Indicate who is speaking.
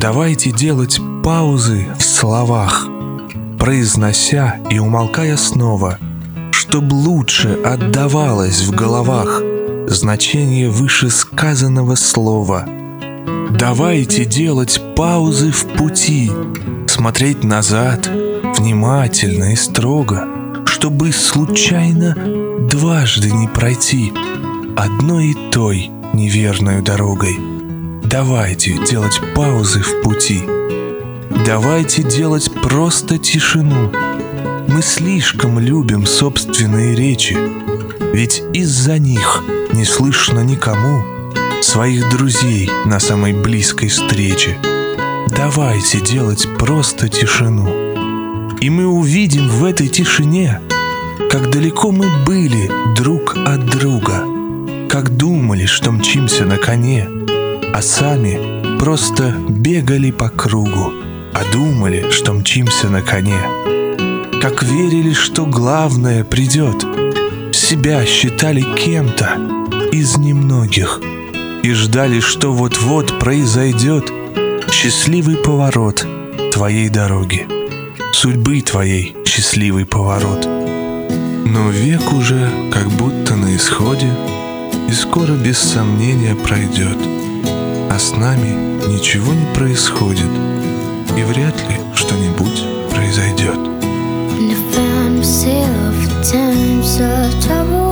Speaker 1: Давайте делать паузы в словах, произнося и умолкая снова, чтоб лучше отдавалось в головах значение вышесказанного слова. Давайте делать паузы в пути, смотреть назад внимательно и строго, чтобы случайно дважды не пройти одной и той неверною дорогой. Давайте делать паузы в пути. Давайте делать просто тишину. Мы слишком любим собственные речи, ведь из-за них не слышно никому своих друзей на самой близкой встрече. Давайте делать просто тишину. И мы увидим в этой тишине, как далеко мы были друг от друга, как думали, что мчимся на коне, а сами просто бегали по кругу, а думали, что мчимся на коне. Как верили, что главное придет, себя считали кем-то из немногих и ждали, что вот-вот произойдет счастливый поворот твоей дороги, судьбы твоей счастливый поворот. Но век уже как будто на исходе и скоро без сомнения пройдет, а с нами ничего не происходит и вряд ли что-нибудь произойдет.
Speaker 2: And I found myself in times of trouble.